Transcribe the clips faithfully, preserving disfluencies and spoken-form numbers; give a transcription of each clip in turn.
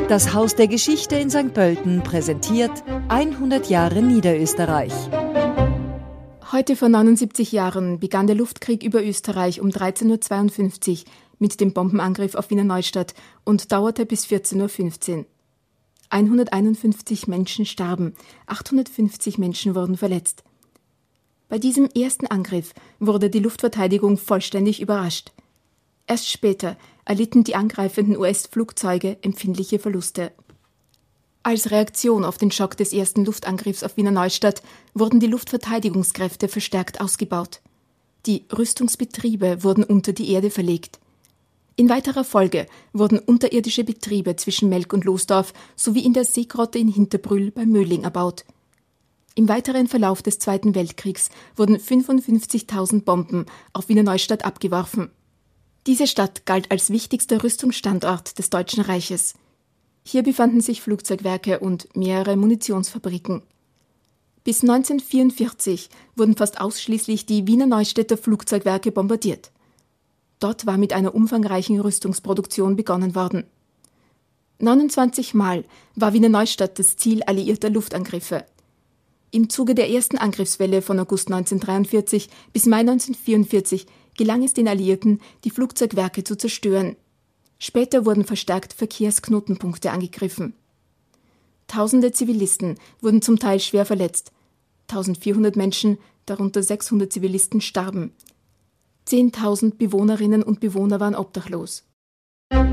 Das Haus der Geschichte in Sankt Pölten präsentiert hundert Jahre Niederösterreich. Heute vor neunundsiebzig Jahren begann der Luftkrieg über Österreich um dreizehn Uhr zweiundfünfzig mit dem Bombenangriff auf Wiener Neustadt und dauerte bis vierzehn Uhr fünfzehn. hunderteinundfünfzig Menschen starben, achthundertfünfzig Menschen wurden verletzt. Bei diesem ersten Angriff wurde die Luftverteidigung vollständig überrascht. Erst später erlitten die angreifenden U S-Flugzeuge empfindliche Verluste. Als Reaktion auf den Schock des ersten Luftangriffs auf Wiener Neustadt wurden die Luftverteidigungskräfte verstärkt ausgebaut. Die Rüstungsbetriebe wurden unter die Erde verlegt. In weiterer Folge wurden unterirdische Betriebe zwischen Melk und Losdorf sowie in der Seegrotte in Hinterbrühl bei Möhling erbaut. Im weiteren Verlauf des Zweiten Weltkriegs wurden fünfundfünfzigtausend Bomben auf Wiener Neustadt abgeworfen. Diese Stadt galt als wichtigster Rüstungsstandort des Deutschen Reiches. Hier befanden sich Flugzeugwerke und mehrere Munitionsfabriken. Bis neunzehnhundertvierundvierzig wurden fast ausschließlich die Wiener Neustädter Flugzeugwerke bombardiert. Dort war mit einer umfangreichen Rüstungsproduktion begonnen worden. neunundzwanzig Mal war Wiener Neustadt das Ziel alliierter Luftangriffe. Im Zuge der ersten Angriffswelle von August neunzehnhundertdreiundvierzig bis Mai neunzehnhundertvierundvierzig gelang es den Alliierten, die Flugzeugwerke zu zerstören. Später wurden verstärkt Verkehrsknotenpunkte angegriffen. Tausende Zivilisten wurden zum Teil schwer verletzt. eintausendvierhundert Menschen, darunter sechshundert Zivilisten, starben. zehntausend Bewohnerinnen und Bewohner waren obdachlos.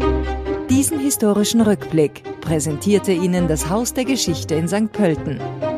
Diesen historischen Rückblick präsentierte Ihnen das Haus der Geschichte in Sankt Pölten.